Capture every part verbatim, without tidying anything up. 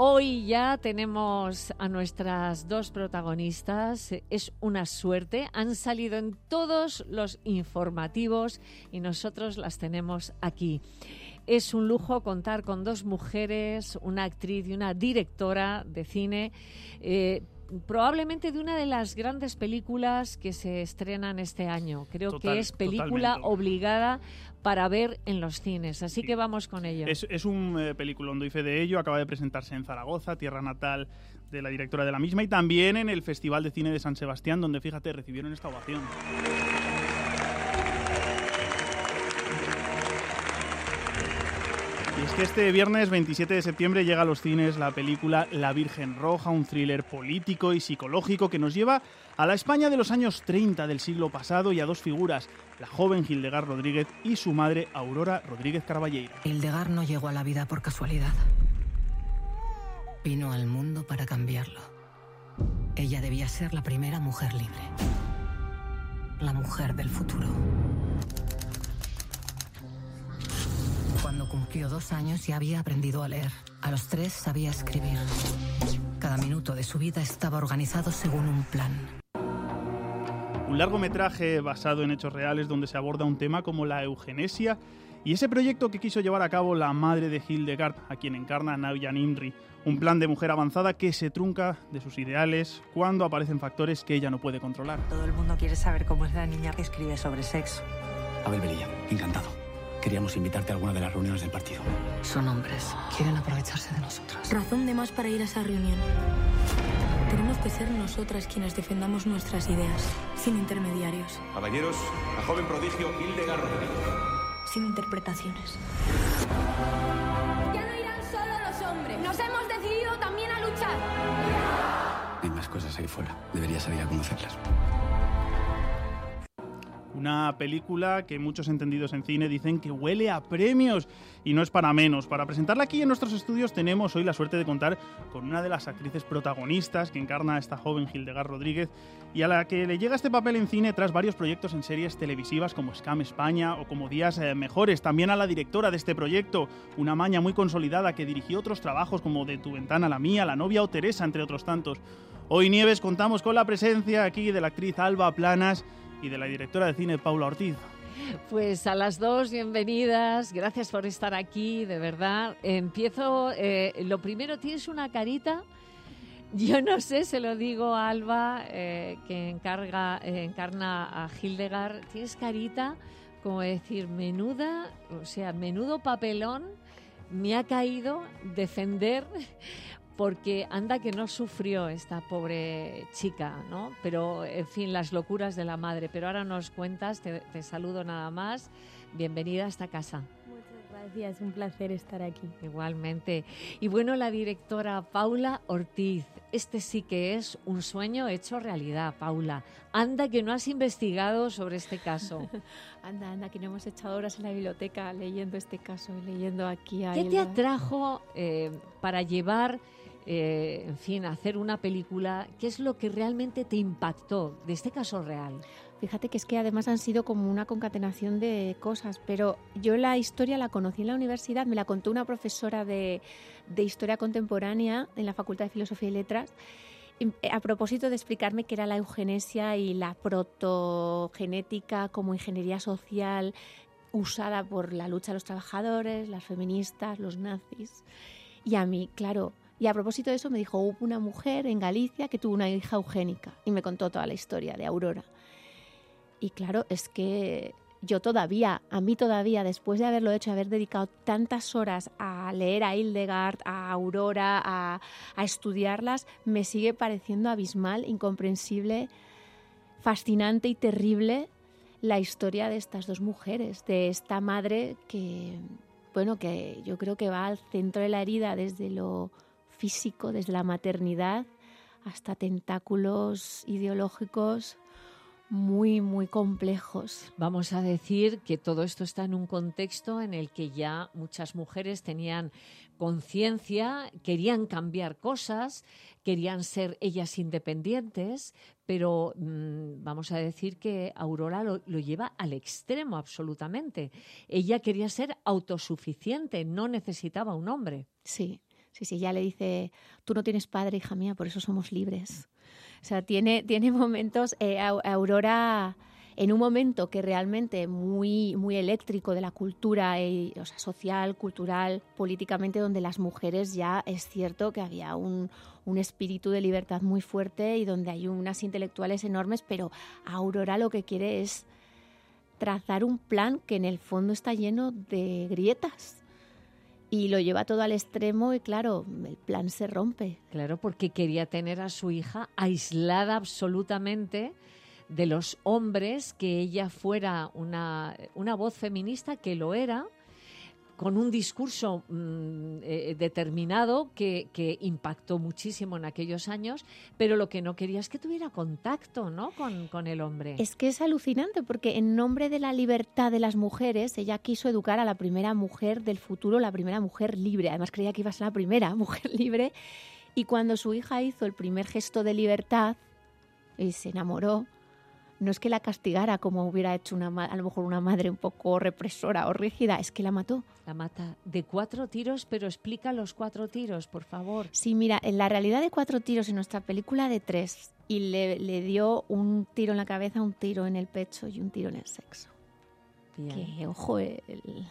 Hoy ya tenemos a nuestras dos protagonistas. Es una suerte. Han salido en todos los informativos y nosotros las tenemos aquí. Es un lujo contar con dos mujeres, una actriz y una directora de cine, eh, probablemente de una de las grandes películas que se estrenan este año. Creo Total, que es película totalmente. obligada para ver en los cines. Así Sí. que vamos con ello. Es, es un eh, peliculón, doy fe de ello. Acaba de presentarse en Zaragoza, tierra natal de la directora de la misma, y también en el Festival de Cine de San Sebastián, donde, fíjate, recibieron esta ovación. Y es que este viernes veintisiete de septiembre llega a los cines la película La Virgen Roja, un thriller político y psicológico que nos lleva a la España de los años treinta del siglo pasado y a dos figuras, la joven Hildegard Rodríguez y su madre Aurora Rodríguez Carballeira. Hildegard no llegó a la vida por casualidad. Vino al mundo para cambiarlo. Ella debía ser la primera mujer libre. La mujer del futuro. Cuando cumplió dos años ya había aprendido a leer. A los tres sabía escribir. Cada minuto de su vida estaba organizado según un plan. Un largometraje basado en hechos reales donde se aborda un tema como la eugenesia y ese proyecto que quiso llevar a cabo la madre de Hildegard, a quien encarna Nadia Nimri. Un plan de mujer avanzada que se trunca de sus ideales cuando aparecen factores que ella no puede controlar. Todo el mundo quiere saber cómo es la niña que escribe sobre sexo. Abel Velilla, encantado. Queríamos invitarte a alguna de las reuniones del partido. Son hombres. Quieren aprovecharse de nosotros. Razón de más para ir a esa reunión. Tenemos que ser nosotras quienes defendamos nuestras ideas, sin intermediarios. Caballeros, la joven prodigio Hildegard Rodríguez. Sin interpretaciones. Ya no irán solo los hombres. Nos hemos decidido también a luchar. Hay más cosas ahí fuera. Deberías salir a conocerlas. Una película que muchos entendidos en cine dicen que huele a premios, y no es para menos. Para presentarla aquí en nuestros estudios tenemos hoy la suerte de contar con una de las actrices protagonistas que encarna a esta joven Hildegard Rodríguez y a la que le llega este papel en cine tras varios proyectos en series televisivas como Scam España o como Días eh, Mejores. También a la directora de este proyecto, una maña muy consolidada que dirigió otros trabajos como De tu ventana a la mía, La novia o Teresa, entre otros tantos. Hoy, Nieves, contamos con la presencia aquí de la actriz Alba Planas y de la directora de cine Paula Ortiz. Pues a las dos, bienvenidas. Gracias por estar aquí, de verdad. Empiezo, eh, lo primero, tienes una carita, yo no sé, se lo digo a Alba, eh, que encarga, eh, encarna a Hildegard, tienes carita como decir, menuda, o sea, menudo papelón me ha caído defender, porque anda que no sufrió esta pobre chica, ¿no? Pero, en fin, las locuras de la madre. Pero ahora nos cuentas, te, te saludo nada más. Bienvenida a esta casa. Muchas gracias, un placer estar aquí. Igualmente. Y bueno, la directora Paula Ortiz. Este sí que es un sueño hecho realidad, Paula. Anda que no has investigado sobre este caso. Anda, anda, que no hemos echado horas en la biblioteca leyendo este caso y leyendo aquí a ¿Qué te Hilda. atrajo eh, para llevar... Eh, en fin, hacer una película? ¿Qué es lo que realmente te impactó de este caso real? Fíjate que es que además han sido como una concatenación de cosas, pero yo la historia la conocí en la universidad, me la contó una profesora de, de Historia Contemporánea en la Facultad de Filosofía y Letras, a propósito de explicarme qué era la eugenesia y la protogenética como ingeniería social usada por la lucha de los trabajadores, las feministas, los nazis. Y a mí, claro... Y a propósito de eso me dijo, hubo una mujer en Galicia que tuvo una hija eugénica y me contó toda la historia de Aurora. Y claro, es que yo todavía, a mí todavía, después de haberlo hecho, haber dedicado tantas horas a leer a Hildegard, a Aurora, a, a estudiarlas, me sigue pareciendo abismal, incomprensible, fascinante y terrible la historia de estas dos mujeres, de esta madre que, bueno, que yo creo que va al centro de la herida desde lo físico, desde la maternidad hasta tentáculos ideológicos muy, muy complejos. Vamos a decir que todo esto está en un contexto en el que ya muchas mujeres tenían conciencia, querían cambiar cosas, querían ser ellas independientes, pero mmm, vamos a decir que Aurora lo, lo lleva al extremo absolutamente. Ella quería ser autosuficiente, no necesitaba un hombre. Sí. Sí, sí, ya le dice, tú no tienes padre, hija mía, por eso somos libres. O sea, tiene, tiene momentos, eh, Aurora, en un momento que realmente muy, muy eléctrico de la cultura, eh, o sea, social, cultural, políticamente, donde las mujeres ya es cierto que había un, un espíritu de libertad muy fuerte y donde hay unas intelectuales enormes, pero Aurora lo que quiere es trazar un plan que en el fondo está lleno de grietas. Y lo lleva todo al extremo y, claro, el plan se rompe. Claro, porque quería tener a su hija aislada absolutamente de los hombres, que ella fuera una, una voz feminista, que lo era, con un discurso mmm, eh, determinado que, que impactó muchísimo en aquellos años, pero lo que no quería es que tuviera contacto, ¿no?, con, con el hombre. Es que es alucinante, porque en nombre de la libertad de las mujeres, ella quiso educar a la primera mujer del futuro, la primera mujer libre. Además creía que iba a ser la primera mujer libre. Y cuando su hija hizo el primer gesto de libertad y se enamoró, no es que la castigara como hubiera hecho una, a lo mejor una madre un poco represora o rígida, es que la mató. La mata de cuatro tiros, pero explica los cuatro tiros, por favor. Sí, mira, en la realidad de cuatro tiros, en nuestra película de tres, y le, le dio un tiro en la cabeza, un tiro en el pecho y un tiro en el sexo. Bien. Que, ojo, el,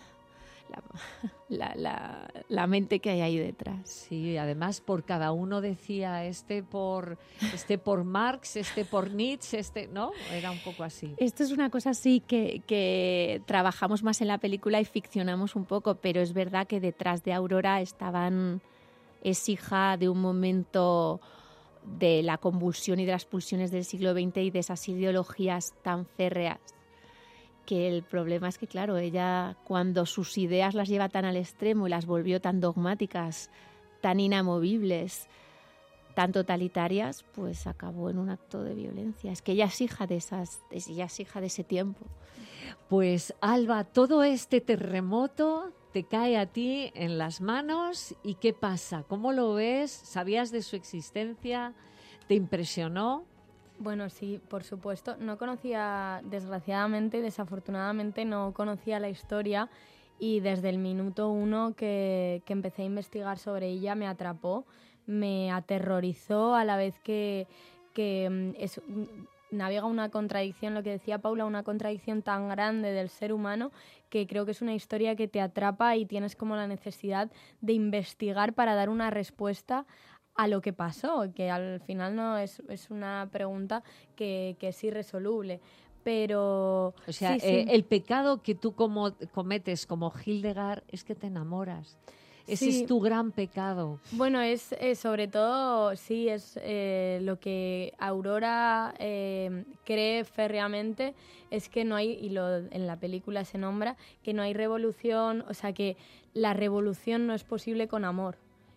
la, la, la, la mente que hay ahí detrás. Sí, además por cada uno decía, este por este por Marx, este por Nietzsche, este, ¿no? Era un poco así. Esto es una cosa así que, que trabajamos más en la película y ficcionamos un poco, pero es verdad que detrás de Aurora estaban, es hija de un momento de la convulsión y de las pulsiones del siglo veinte y de esas ideologías tan férreas, que el problema es que, claro, ella cuando sus ideas las lleva tan al extremo y las volvió tan dogmáticas, tan inamovibles, tan totalitarias, pues acabó en un acto de violencia. Es que ella es hija de esas, ella es hija de ese tiempo. Pues, Alba, todo este terremoto te cae a ti en las manos y ¿qué pasa? ¿Cómo lo ves? ¿Sabías de su existencia? ¿Te impresionó? Bueno, sí, por supuesto. No conocía, desgraciadamente, desafortunadamente, no conocía la historia y desde el minuto uno que, que empecé a investigar sobre ella me atrapó, me aterrorizó a la vez que, que es, navega una contradicción, lo que decía Paula, una contradicción tan grande del ser humano que creo que es una historia que te atrapa y tienes como la necesidad de investigar para dar una respuesta a lo que pasó, que al final no es, es una pregunta que, que es irresoluble. Pero o sea, sí, sí. Eh, el pecado que tú como, cometes como Hildegard es que te enamoras. Ese sí. es tu gran pecado. Bueno, es, es sobre todo, sí, es eh, lo que Aurora eh, cree férreamente, es que no hay, y lo, en la película se nombra, que no hay revolución, o sea, que la revolución no es posible con amor.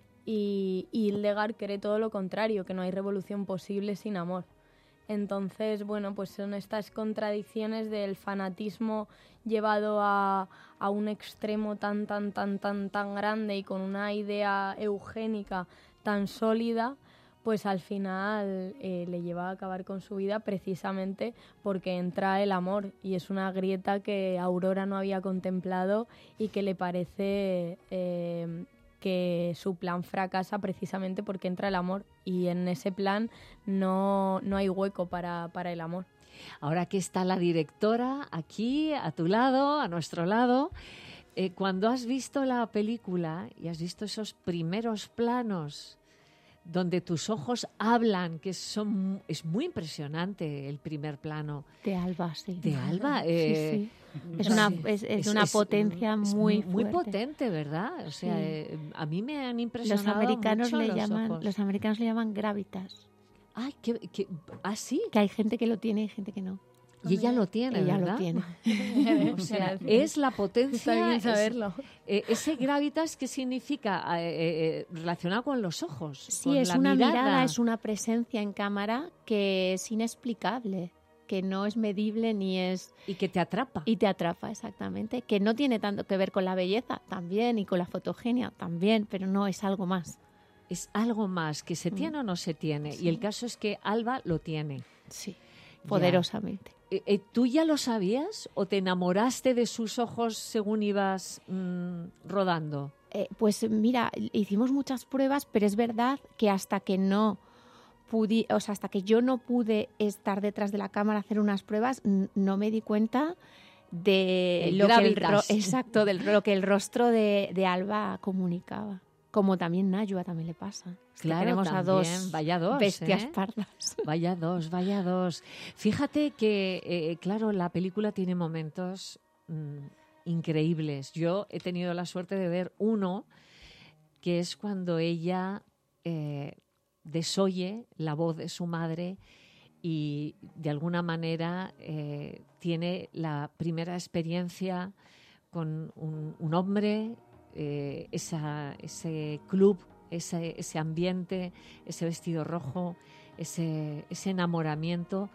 Y, y Hildegard cree todo lo contrario, que no hay revolución posible sin amor. Entonces, bueno, pues son estas contradicciones del fanatismo llevado a, a un extremo tan, tan, tan, tan, tan grande y con una idea eugénica tan sólida, pues al final eh, le lleva a acabar con su vida precisamente porque entra el amor y es una grieta que Aurora no había contemplado y que le parece eh, que su plan fracasa precisamente porque entra el amor y en ese plan no, no hay hueco para, para el amor. Ahora que está la directora aquí, a tu lado, a nuestro lado, eh, cuando has visto la película y has visto esos primeros planos donde tus ojos hablan, que son es muy impresionante el primer plano. De Alba, sí. De Alba. Eh, sí, sí. Es una, es, es es, una potencia es, muy es muy fuerte. potente, ¿verdad? O sea, sí. eh, a mí me han impresionado los americanos mucho le los llaman, ojos. Los americanos le llaman gravitas. Ay, ¿qué, qué, ¿ah, sí? Que hay gente que lo tiene y gente que no. Y ella lo tiene, ella ¿verdad? lo tiene. O sea, es la potencia. Está bien saberlo. Es, eh, ese gravitas, ¿qué significa? Eh, eh, relacionado con los ojos. Sí, con es la una mirada. mirada, es una presencia en cámara que es inexplicable, que no es medible ni es... Y que te atrapa. Y te atrapa, exactamente. Que no tiene tanto que ver con la belleza, también, y con la fotogenia, también, pero no es algo más. Es algo más, que se tiene mm. o no se tiene. Sí. Y el caso es que Alba lo tiene. Sí, poderosamente. Ya. eh, ¿tú ya lo sabías o te enamoraste de sus ojos según ibas mmm, rodando? Eh, pues mira, hicimos muchas pruebas, pero es verdad que hasta que no pude, o sea, hasta que yo no pude estar detrás de la cámara a hacer unas pruebas, n- no me di cuenta de El lo que el, gravitas. ro- exacto, de lo que el rostro de, de Alba comunicaba. Como también Nayua también le pasa. Es que Claro, tenemos también. a dos Vaya dos, bestias ¿eh? pardas. Vaya dos, vaya dos. Fíjate que, eh, claro, la película tiene momentos mmm, increíbles. Yo he tenido la suerte de ver uno que es cuando ella eh, desoye la voz de su madre y de alguna manera eh, tiene la primera experiencia con un, un hombre, eh, esa, ese club, ese, ese ambiente, ese vestido rojo, ese, ese enamoramiento.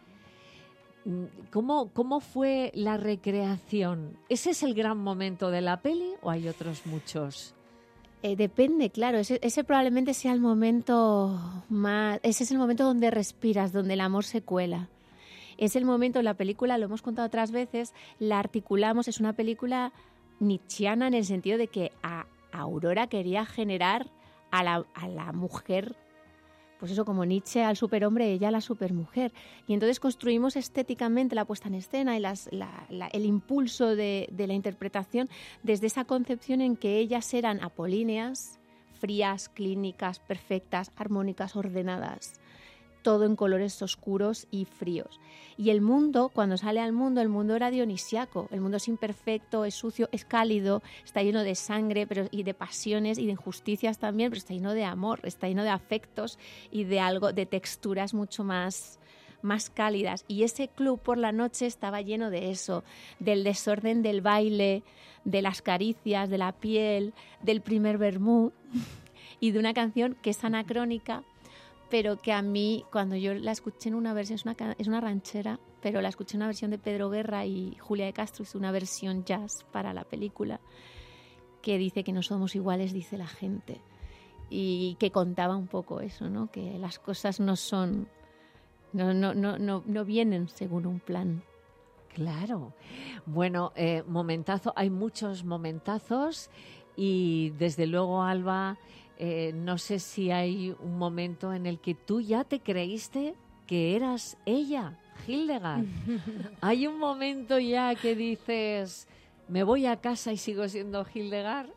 ¿Cómo, ¿Cómo fue la recreación? ¿Ese es el gran momento de la peli o hay otros muchos? Eh, depende, claro. Ese, ese probablemente sea el momento más... Ese es el momento donde respiras, donde el amor se cuela. Es el momento, la película, lo hemos contado otras veces, la articulamos, es una película nietzscheana en el sentido de que a, a Aurora quería generar a la, a la mujer, pues eso, como Nietzsche al superhombre, ella a la supermujer. Y entonces construimos estéticamente la puesta en escena y las, la, la, el impulso de, de la interpretación desde esa concepción en que ellas eran apolíneas, frías, clínicas, perfectas, armónicas, ordenadas. Todo en colores oscuros y fríos. Y el mundo, cuando sale al mundo, el mundo era dionisiaco. El mundo es imperfecto, es sucio, es cálido, está lleno de sangre pero, y de pasiones y de injusticias también, pero está lleno de amor, está lleno de afectos y de algo, de texturas mucho más, más cálidas. Y ese club por la noche estaba lleno de eso, del desorden del baile, de las caricias, de la piel, del primer vermut y de una canción que es anacrónica, pero que a mí, cuando yo la escuché en una versión, es una, es una ranchera, pero la escuché en una versión de Pedro Guerra y Julia de Castro, hizo una versión jazz para la película, que dice que no somos iguales, dice la gente, y que contaba un poco eso, ¿no? Que las cosas no son, no, no, no, no, no vienen según un plan. Claro. Bueno, eh, momentazo, hay muchos momentazos y desde luego, Alba, Eh, no sé si hay un momento en el que tú ya te creíste que eras ella, Hildegard. ¿Hay un momento ya que dices, me voy a casa y sigo siendo Hildegard?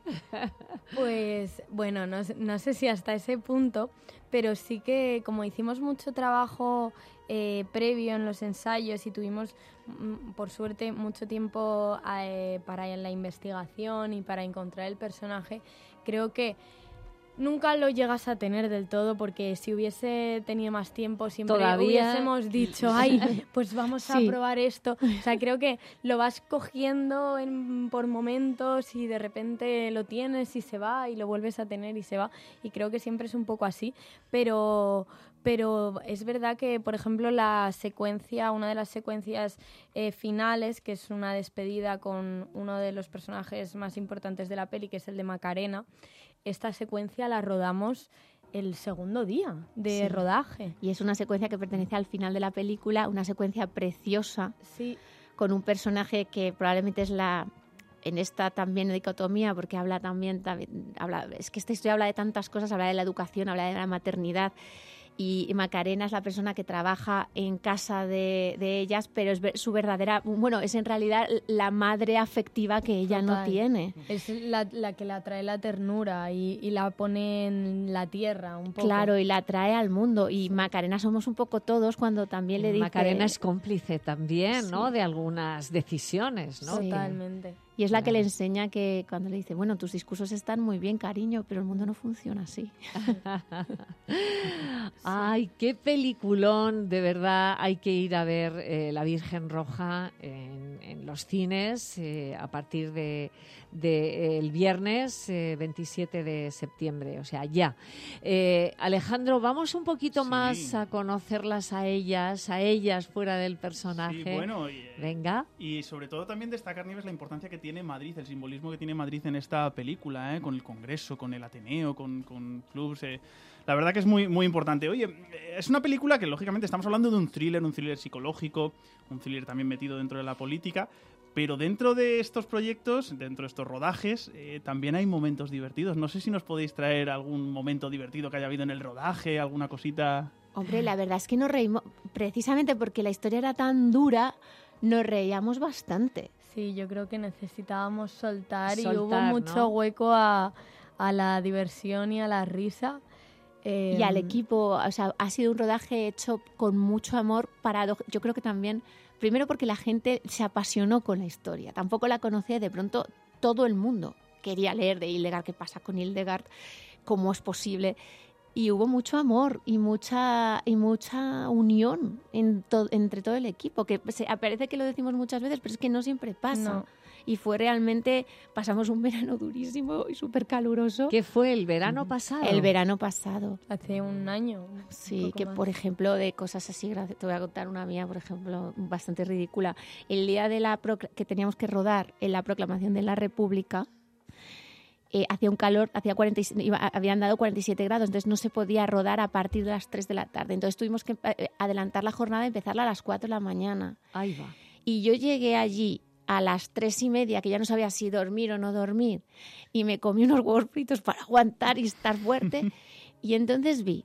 Pues bueno, no, no sé si hasta ese punto, pero sí que como hicimos mucho trabajo eh, previo en los ensayos y tuvimos, mm, por suerte, mucho tiempo eh, para la investigación y para encontrar el personaje, creo que nunca lo llegas a tener del todo, porque si hubiese tenido más tiempo siempre ¿Todavía? hubiésemos dicho, ay, pues vamos a Sí. probar esto. O sea, creo que lo vas cogiendo en, por momentos y de repente lo tienes y se va y lo vuelves a tener y se va. Y creo que siempre es un poco así, pero... Pero es verdad que, por ejemplo, la secuencia, una de las secuencias eh, finales, que es una despedida con uno de los personajes más importantes de la peli, que es el de Macarena, esta secuencia la rodamos el segundo día de Sí. rodaje. Y es una secuencia que pertenece al final de la película, una secuencia preciosa, Sí. con un personaje que probablemente es la... En esta también dicotomía, porque habla también, también habla, es que esta historia habla de tantas cosas, habla de la educación, habla de la maternidad, y Macarena es la persona que trabaja en casa de, de ellas, pero es ver, su verdadera, bueno, es en realidad la madre afectiva que ella Total. no tiene. Es la, la que la trae la ternura y, y la pone en la tierra un poco. Claro, y la trae al mundo. Y Macarena somos un poco todos cuando también le dice... Macarena es cómplice también, Sí. ¿no? De algunas decisiones, ¿no? Sí. Totalmente. Y es la que Claro. le enseña que cuando le dice, bueno, tus discursos están muy bien, cariño, pero el mundo no funciona así. Ay, qué peliculón, de verdad. Hay que ir a ver eh, La Virgen Roja en, en los cines eh, a partir de, de, eh, el viernes eh, veintisiete de septiembre, o sea, ya. Eh, Alejandro, vamos un poquito Sí. más a conocerlas a ellas, a ellas fuera del personaje. Sí, bueno, y, eh, Venga. y sobre todo también destacar, Nieves, la importancia que tiene Madrid, el simbolismo que tiene Madrid en esta película, ¿eh? Con el Congreso, con el Ateneo, con, con clubs. Eh. La verdad que es muy, muy importante. Oye, es una película que lógicamente estamos hablando de un thriller, un thriller psicológico, un thriller también metido dentro de la política, pero dentro de estos proyectos, dentro de estos rodajes, eh, también hay momentos divertidos. No sé si nos podéis traer algún momento divertido que haya habido en el rodaje, alguna cosita. Hombre, la verdad es que nos reímos, precisamente porque la historia era tan dura, nos reíamos bastante. Sí, yo creo que necesitábamos soltar, Soltar, y hubo mucho ¿no? hueco a, a la diversión y a la risa. Eh, Y al equipo, o sea, ha sido un rodaje hecho con mucho amor, parado. Yo creo que también, primero porque la gente se apasionó con la historia, tampoco la conocía, de pronto todo el mundo quería leer de Hildegard, qué pasa con Hildegard, cómo es posible. Y hubo mucho amor y mucha y mucha unión en to- entre todo el equipo, que se, parece que lo decimos muchas veces, pero es que no siempre pasa. No. Y fue realmente, pasamos un verano durísimo y súper caluroso. ¿Qué fue el verano pasado? El verano pasado. Hace un año. un Sí, poco que más. por ejemplo, de cosas así, gracias- te voy a contar una mía, por ejemplo, bastante ridícula. El día de la procla- que teníamos que rodar en la proclamación de la República, eh, hacía un calor, hacía cuarenta y siete, iba- habían dado cuarenta y siete grados, entonces no se podía rodar a partir de las tres de la tarde. Entonces tuvimos que eh, adelantar la jornada y empezarla a las cuatro de la mañana. Ahí va. Y yo llegué allí a las tres y media, que ya no sabía si dormir o no dormir, y me comí unos huevos fritos para aguantar y estar fuerte. Y entonces vi,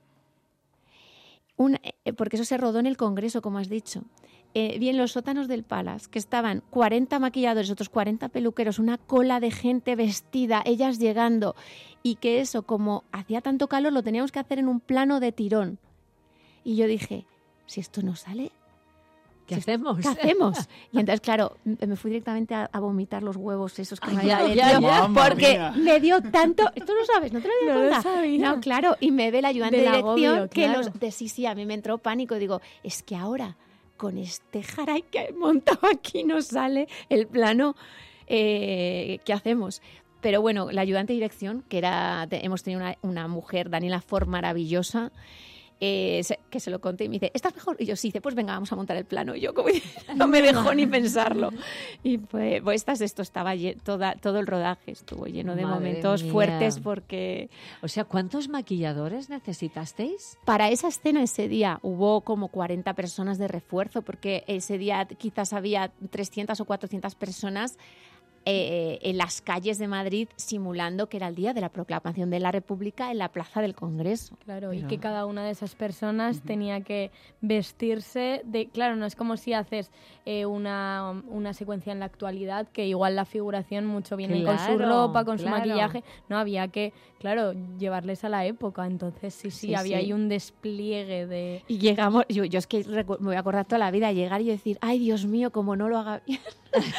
una, eh, porque eso se rodó en el Congreso, como has dicho, eh, vi en los sótanos del Palace que estaban cuarenta maquilladores, otros cuarenta peluqueros, una cola de gente vestida, ellas llegando, y que eso, como hacía tanto calor, lo teníamos que hacer en un plano de tirón. Y yo dije, si esto no sale, ¿Qué si hacemos? ¿qué hacemos? Y entonces, claro, m- me fui directamente a, a vomitar los huevos esos que me Ay, había ay, metido, ay, ay. Mamma porque mía. me dio tanto... Esto lo sabes, no te lo había No lo contado. sabía. No, claro, y me ve el ayudante de Del dirección agobio, que claro. los... De, sí, sí, a mí me entró pánico. Digo, es que ahora, con este jaray que he montado aquí, no sale el plano. Eh, ¿Qué hacemos? Pero bueno, la ayudante de dirección, que era... te- hemos tenido una, una mujer, Daniela Ford, maravillosa, eh, se- que se lo conté y me dice, ¿estás mejor? Y yo sí, dice, pues venga, vamos a montar el plano. Y yo como no me dejó ni pensarlo. Y pues, pues estas, esto estaba lle- toda, todo el rodaje estuvo lleno de Madre momentos mía. fuertes, porque O sea, ¿cuántos maquilladores necesitasteis? para esa escena ese día hubo como cuarenta personas de refuerzo, porque ese día quizás había trescientas o cuatrocientas personas eh, en las calles de Madrid simulando que era el día de la proclamación de la República en la Plaza del Congreso. Claro, y Pero- que cada una de esas personas tenía que vestirse de... Claro, no es como si haces eh, una, una secuencia en la actualidad, que igual la figuración mucho viene con su Claro, ropa, con su claro. maquillaje. No, había que, claro, llevarles a la época. Entonces, sí, sí, Sí, había sí. ahí un despliegue de... Y llegamos, yo, yo es que recu- me voy a acordar toda la vida, llegar y decir, ay Dios mío, como no lo haga bien.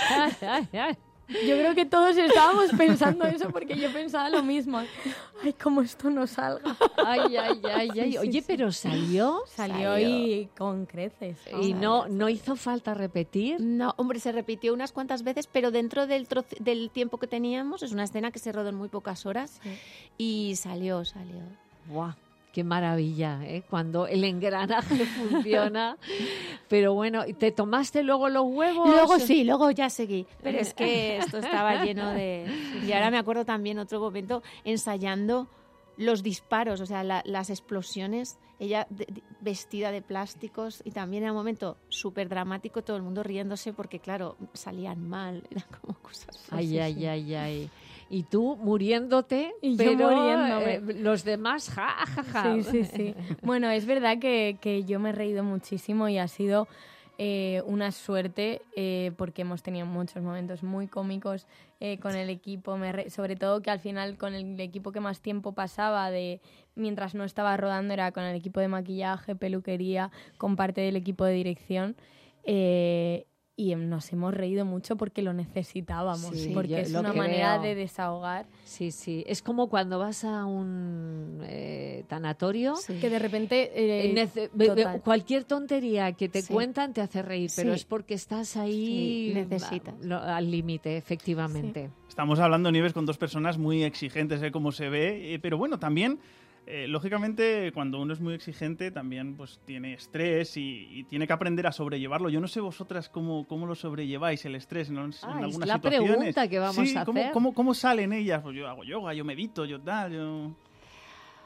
Yo creo que todos estábamos pensando eso, porque yo pensaba lo mismo. Ay, como esto no salga. Ay, ay, ay, ay. Sí, sí, Oye, sí. pero salió. Salió, Salió. y con creces. Y no, no hizo falta repetir. No, hombre, se repitió unas cuantas veces, pero dentro del, troce- del tiempo que teníamos, es una escena que se rodó en muy pocas horas Sí. y salió, salió. Buah, qué maravilla, ¿eh? Cuando el engranaje funciona. Pero bueno, ¿y ¿te tomaste luego los huevos? Luego sí, luego ya seguí, pero es que esto estaba lleno de... Y ahora me acuerdo también otro momento ensayando los disparos, o sea, la- las explosiones, ella de- de- vestida de plásticos y también era un momento súper dramático, todo el mundo riéndose porque, claro, salían mal, eran como cosas... Ay, así. ay, ay, ay. Y tú muriéndote, Y yo pero muriéndome. eh, los demás, ja, ja, ja. Sí, sí, sí. Bueno, es verdad que, que yo me he reído muchísimo y ha sido eh, una suerte eh, porque hemos tenido muchos momentos muy cómicos eh, con el equipo. Me re- sobre todo que al final con el equipo que más tiempo pasaba de mientras no estaba rodando era con el equipo de maquillaje, peluquería, con parte del equipo de dirección. Eh, y nos hemos reído mucho porque lo necesitábamos, Sí, porque yo es lo una manera creo. de desahogar. Sí, sí. Es como cuando vas a un eh, tanatorio. Sí. Que de repente... eh, Eh, nece- be- be- total. cualquier tontería que te Sí. cuentan te hace reír, pero Sí. es porque estás ahí Sí, necesitas. a- lo- al límite, efectivamente. Estamos hablando, Nieves, con dos personas muy exigentes, ¿eh? Como se ve, eh, pero bueno, también, eh, lógicamente, cuando uno es muy exigente, también pues tiene estrés y, y tiene que aprender a sobrellevarlo. Yo no sé vosotras cómo, cómo lo sobrelleváis, el estrés, ¿no? En, Ah, en es algunas la situaciones. pregunta que vamos Sí, a ¿cómo, hacer. Cómo, cómo salen ellas? Pues yo hago yoga, yo medito, yo tal, yo...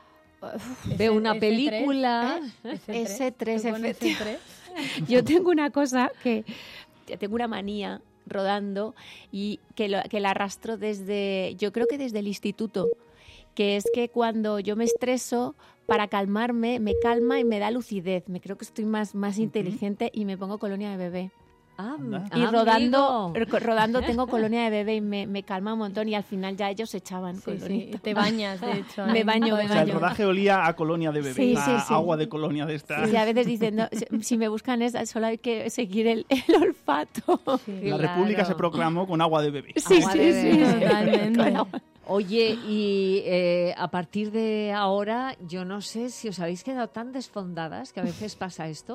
Veo una película. ese tres, ¿Tú pones efectivamente. ese tres? Yo tengo una cosa que... Tengo una manía rodando y que, lo, que la arrastro desde... Yo creo que desde el instituto. Que es que cuando yo me estreso, para calmarme, me calma y me da lucidez. Me creo que estoy más, más uh-huh. inteligente y me pongo colonia de bebé. Ah, y rodando, rodando tengo colonia de bebé y me, me calma un montón y al final ya ellos se echaban sí, sí, te bañas, de hecho. me baño, me baño. O sea, el rodaje olía a colonia de bebé, sí, a sí, sí. agua de colonia de esta. Sí, a veces dicen, no, si me buscan es, solo hay que seguir el, el olfato. Sí, la claro. República se proclamó con agua de bebé. Sí, agua sí, de sí, bebé. sí. Totalmente. Oye, y eh, a partir de ahora, yo no sé si os habéis quedado tan desfondadas, que a veces pasa esto,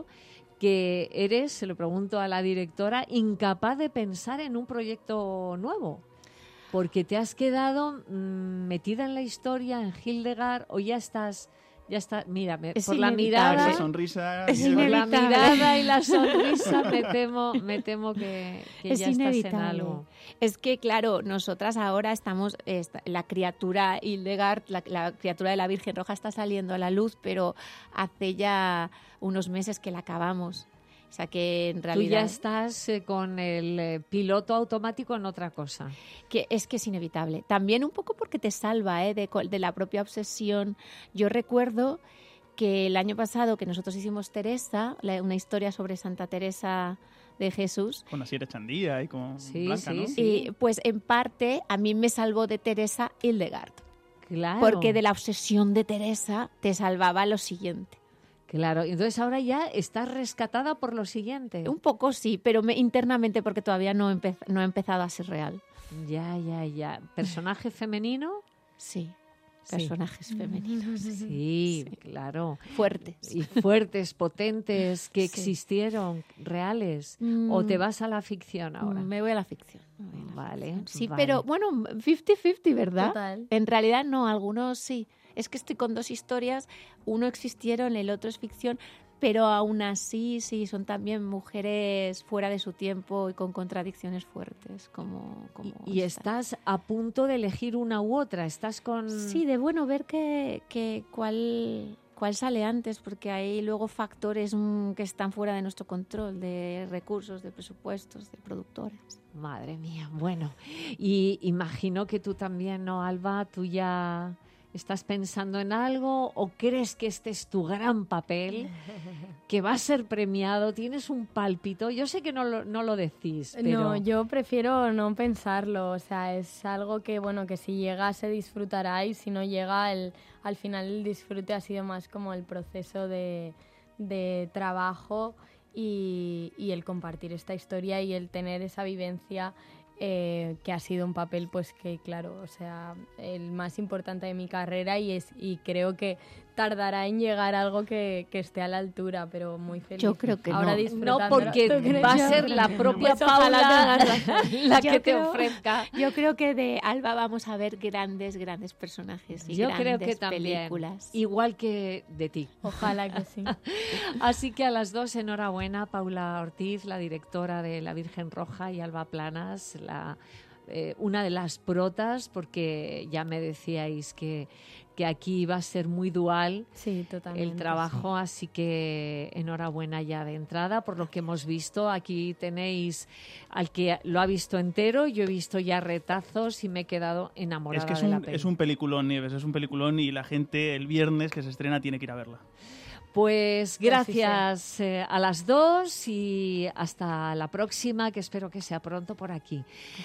que eres, se lo pregunto a la directora, incapaz de pensar en un proyecto nuevo. Porque te has quedado mmm, metida en la historia, en Hildegard, o ya estás... Ya está, mírame, es por la mirada, esa sonrisa, es por la mirada y la sonrisa me temo, me temo que, que es ya inevitable. Estás en algo. Es que, claro, nosotras ahora estamos, esta, la criatura Hildegard, la, la criatura de la Virgen Roja está saliendo a la luz, pero hace ya unos meses que la acabamos. O sea que en realidad... Tú ya estás eh, con el eh, piloto automático en otra cosa. Que es que es inevitable. También un poco porque te salva ¿eh? de, de la propia obsesión. Yo recuerdo que el año pasado que nosotros hicimos Teresa, la, una historia sobre Santa Teresa de Jesús. Con Asier Echandía y con sí, Blanca, sí, ¿no? Sí. Y pues en parte a mí me salvó de Teresa Hildegard. Claro. Porque de la obsesión de Teresa te salvaba lo siguiente. Claro, entonces ahora ya estás rescatada por lo siguiente. Un poco sí, pero me, internamente porque todavía no, empe- no ha empezado a ser real. Ya, ya, ya. ¿Personaje femenino? Sí, personajes sí. femeninos. Sí, sí, claro. Fuertes. Y fuertes, potentes, que sí. existieron, reales. Mm. ¿O te vas a la ficción ahora? Me voy a la ficción. Voy a la vale. ficción. Sí, vale. pero bueno, cincuenta cincuenta, ¿verdad? Total. En realidad no, algunos sí. Es que estoy con dos historias, uno existieron, el otro es ficción, pero aún así sí, son también mujeres fuera de su tiempo y con contradicciones fuertes. Como, como y, y estás a punto de elegir una u otra, estás con... Sí, de bueno, ver que, que cuál, cuál sale antes, porque hay luego factores mmm, que están fuera de nuestro control, de recursos, de presupuestos, de productores. Madre mía, bueno, y imagino que tú también, ¿no, Alba? Tú ya... ¿Estás pensando en algo o crees que este es tu gran papel, que va a ser premiado? ¿Tienes un pálpito? Yo sé que no lo, no lo decís, pero... No, yo prefiero no pensarlo. O sea, es algo que, bueno, que si llega se disfrutará y si no llega, el, al final el disfrute ha sido más como el proceso de, de trabajo y, y el compartir esta historia y el tener esa vivencia. Eh, que ha sido un papel pues que claro, o sea, el más importante de mi carrera y es y creo que tardará en llegar algo que, que esté a la altura, pero muy feliz. Yo creo que ahora no. No, porque va a ser la propia pues Paula la, la yo que creo, te ofrezca. Yo creo que de Alba vamos a ver grandes, grandes personajes y yo grandes creo que también, películas. Igual que de ti. Ojalá que sí. Así que a las dos, enhorabuena, Paula Ortiz, la directora de La Virgen Roja, y Alba Planas, la, eh, una de las protas, porque ya me decíais que, que aquí iba a ser muy dual sí, totalmente, el trabajo, sí. Así que enhorabuena ya de entrada por lo que hemos visto. Aquí tenéis al que lo ha visto entero, yo he visto ya retazos y me he quedado enamorada es que es de un, la peli. Es un peliculón, Nieves, es un peliculón y la gente el viernes que se estrena tiene que ir a verla. Pues gracias eh, a las dos y hasta la próxima, que espero que sea pronto por aquí.